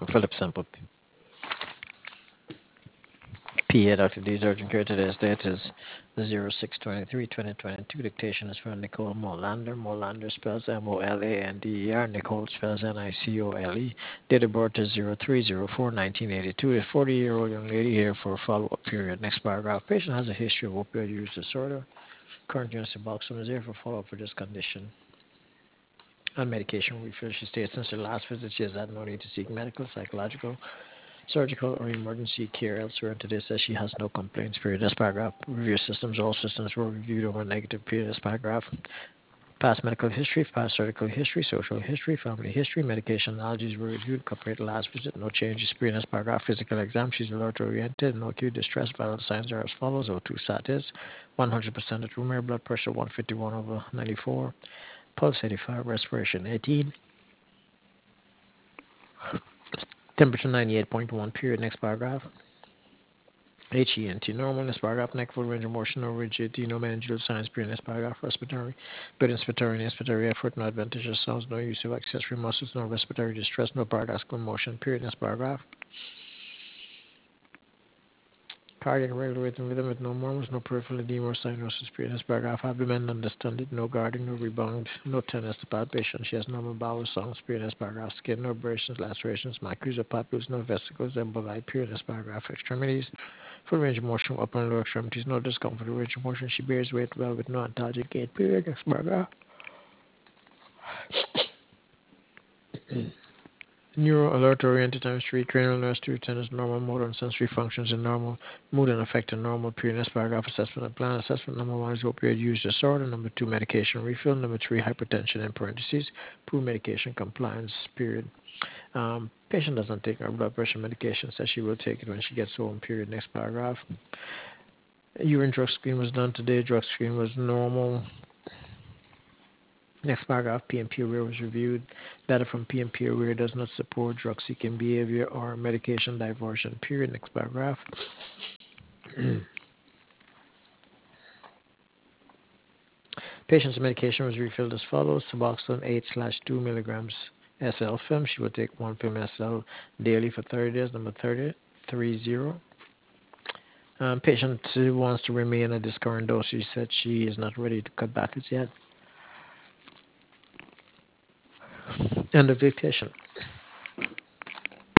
Philip Sample PA Dr. D's urgent care today's date is 06/23/2022. Dictation is from Nicole Molander. Molander spells Molander. Nicole spells Nicole. Date of birth is 03/04/1982. A 40-year-old young lady here for a follow-up period. Next paragraph. Patient has a history of opioid use disorder. Current use of Suboxone is here for follow-up for this condition. On medication refill, she states since her last visit, she has had no need to seek medical, psychological, surgical, or emergency care elsewhere. And today says she has no complaints. Period. This paragraph. Review systems. All systems were reviewed over negative. Period. This paragraph. Past medical history, past surgical history, social history, family history, medication allergies were reviewed compared to last visit. No changes. Period. This paragraph. Physical exam. She's alert oriented. No acute distress. Vital signs are as follows. O2 status 100% at room air. Blood pressure 151/94. Pulse 85. Respiration 18. Temperature 98.1. Period. Next paragraph. HENT normal. This paragraph. Neck full range of motion. No rigidity. No meningeal signs. Period. This paragraph. Respiratory. Good inspiratory effort. No adventitious sounds. No use of accessory muscles. No respiratory distress. No paradoxical motion. Period. This paragraph. Cardiac regular rhythm with no murmurs, no peripheral edema or cyanosis. Period. This paragraph. Abdomen undistended. No guarding. No rebound. No tenderness to palpation. She has normal bowel sounds. Period. This paragraph. Skin. No abrasions, lacerations, maculae or papules. No vesicles. Emboli. Period. This paragraph. Extremities. Full range of motion, upper and lower extremities, no discomfort, range of motion. She bears weight well with no antalgic gait. Period. Next paragraph. Neuro alert oriented times 3, cranial nerves 2, tennis, normal motor and sensory functions in normal, mood and affect in normal. Period. Next paragraph. Assessment and plan. Assessment number 1 is opioid use disorder. Number 2, medication refill. Number 3, hypertension in parentheses. Poor medication compliance. Period. Patient doesn't take her blood pressure medication. Says she will take it when she gets home. Period. Next paragraph. Urine drug screen was done today. Drug screen was normal. Next paragraph, PMP aware was reviewed. Data from PMP aware does not support drug seeking behavior or medication diversion. Period. Next paragraph. Patient's medication was refilled as follows: Suboxone 8/2 milligrams SL film. She will take 1 film SL daily for 30 days. Number 30. Patient wants to remain at this current dose. She said she is not ready to cut back as yet. End of dictation.